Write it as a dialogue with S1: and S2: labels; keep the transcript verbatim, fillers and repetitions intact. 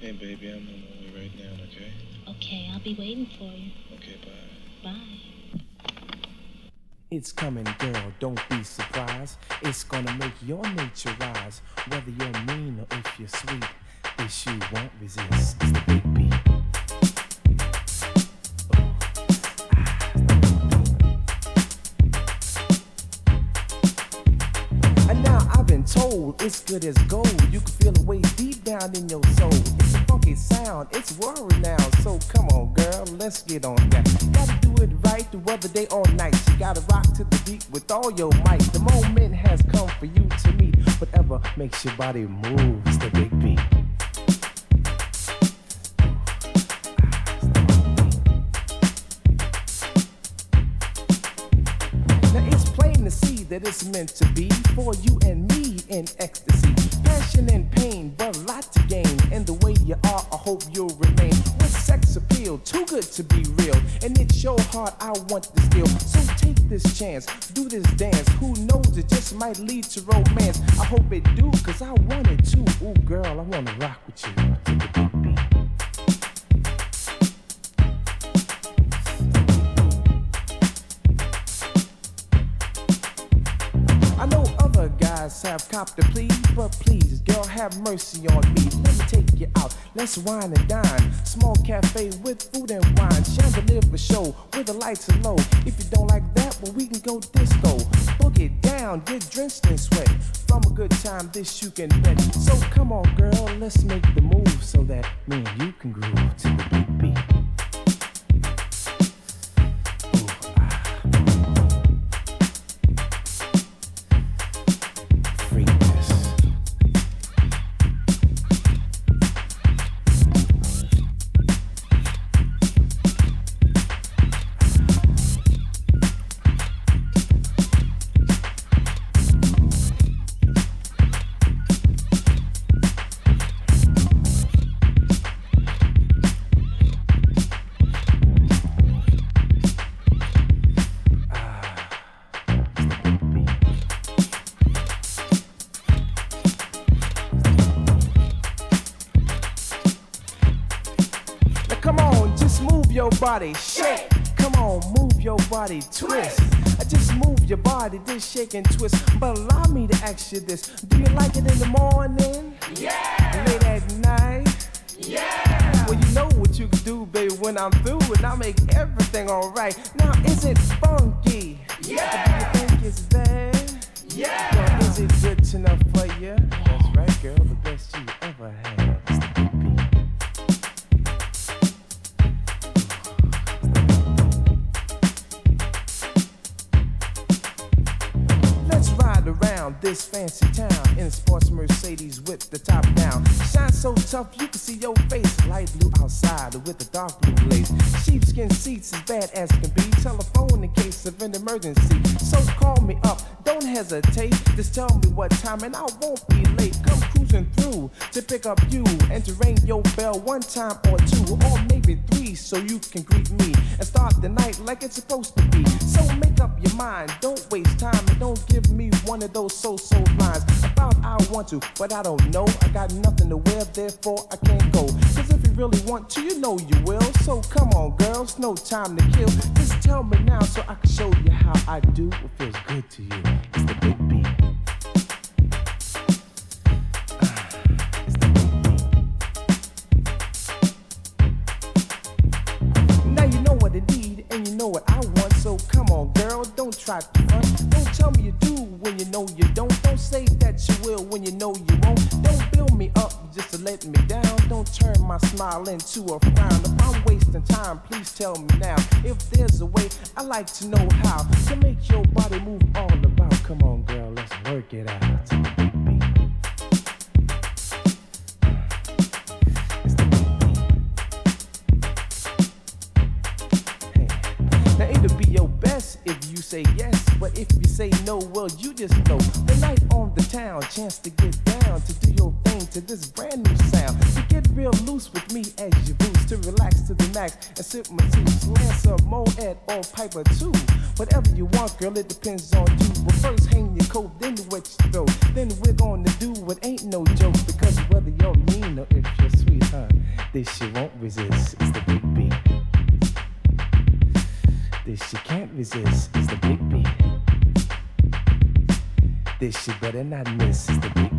S1: Hey, baby, I'm on my way right now, okay?
S2: Okay, I'll be waiting for you.
S1: Okay, bye.
S2: Bye.
S3: It's coming, girl, don't be surprised. It's gonna make your nature rise. Whether you're mean or if you're sweet, this you won't resist. It's the big beat. And now I've been told it's good as gold. You can feel it way deep down in your soul. It's a funky sound, it's worry now. So come on, girl, let's get on that. Gotta do it right through other day or night. You gotta rock to the beat with all your might. The moment has come for you to meet whatever makes your body move. It's the big beat. To see that it's meant to be for you and me in ecstasy, passion and pain, but a lot to gain. And the way you are, I hope you'll remain with sex appeal, too good to be real. And it's your heart I want to steal. So take this chance, do this dance. Who knows, it just might lead to romance. I hope it do, cause I want it too. Ooh, girl, I wanna rock with you to the big beat. Have copped the plea, but please, girl, have mercy on me. Let me take you out, let's wine and dine. Small cafe with food and wine. Chandelier for show, where the lights are low. If you don't like that, well, we can go disco. Boogie down, get drenched in sweat. From a good time, this you can bet. So come on, girl, let's make the move so that me and you can groove to the big beat. Body shake, come on, move your body, twist. I just move your body, this shake and twist. But allow me to ask you this: do you like it in the morning? Yeah. Late at night? Yeah. Well, you know what you can do, baby, when I'm through, and I make everything alright. Now, is it funky? Yeah. Do you think it's bad? Yeah. Or is it good enough for you? That's right, girl, the best you ever had. It's the big beat. Around this fancy town in a sports Mercedes with the top down. Shine so tough you can see your face. Light blue outside with the dark blue lace. Sheepskin seats as bad as can be. Telephone in case of an emergency. So call me up, don't hesitate. Just tell me what time and I won't be late. Come cruising through to pick up you and to ring your bell one time or two or maybe three so you can greet me and start the night like it's supposed to be. So make up your mind, don't waste time and don't give me one of those so-so lines about I want to, but I don't know. I got nothing to wear, therefore I can't go. Cause if you really want to, you know you will. So come on, girls, no time to kill. Just tell me now so I can show you how I do what feels good to you. It's the big beat. And you know what I want, so come on, girl, don't try to run. Don't tell me you do when you know you don't. Don't say that you will when you know you won't. Don't build me up just to let me down. Don't turn my smile into a frown. If I'm wasting time, please tell me now. If there's a way, I like to know how to make your body move all about. Come on, girl, let's work it out. To the big beat. Now it'll be your best if you say yes, but if you say no, well you just know. The night on the town, chance to get down, to do your thing to this brand new sound. To get real loose with me as you boost, to relax to the max and sip my tea. Lancer, Moet, or Piper too. Whatever you want, girl, it depends on you. But first hang your coat, then wet your throat. Then we're gonna do what ain't no joke, because whether you're mean or if you're sweet, huh? This you won't resist is the big beat. This you can't resist is the big beat. This you better not miss is the big